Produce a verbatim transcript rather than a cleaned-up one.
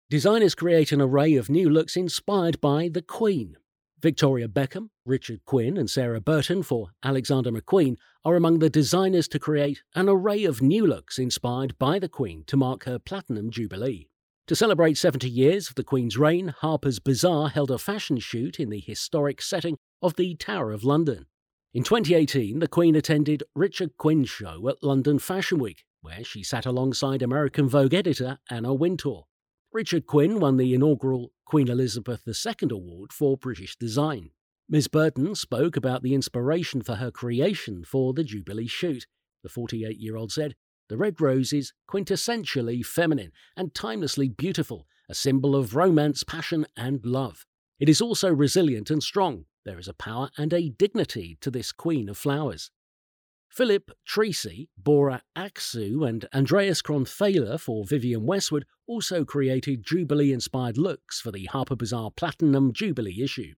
Designers create an array of new looks inspired by the Queen. Victoria Beckham, Richard Quinn and Sarah Burton for Alexander McQueen are among the designers to create an array of new looks inspired by the Queen to mark her Platinum Jubilee. To celebrate seventy years of the Queen's reign, Harper's Bazaar held a fashion shoot in the historic setting of the Tower of London. In twenty eighteen, the Queen attended Richard Quinn's show at London Fashion Week, where she sat alongside American Vogue editor Anna Wintour. Richard Quinn won the inaugural Queen Elizabeth the Second Award for British Design. Miz Burton spoke about the inspiration for her creation for the Jubilee shoot. The forty-eight-year-old said, "The red rose is quintessentially feminine and timelessly beautiful, a symbol of romance, passion and love. It is also resilient and strong. There is a power and a dignity to this Queen of Flowers." Philip Treacy, Bora Aksu and Andreas Kronthaler for Vivienne Westwood also created Jubilee-inspired looks for the Harper Bazaar Platinum Jubilee issue.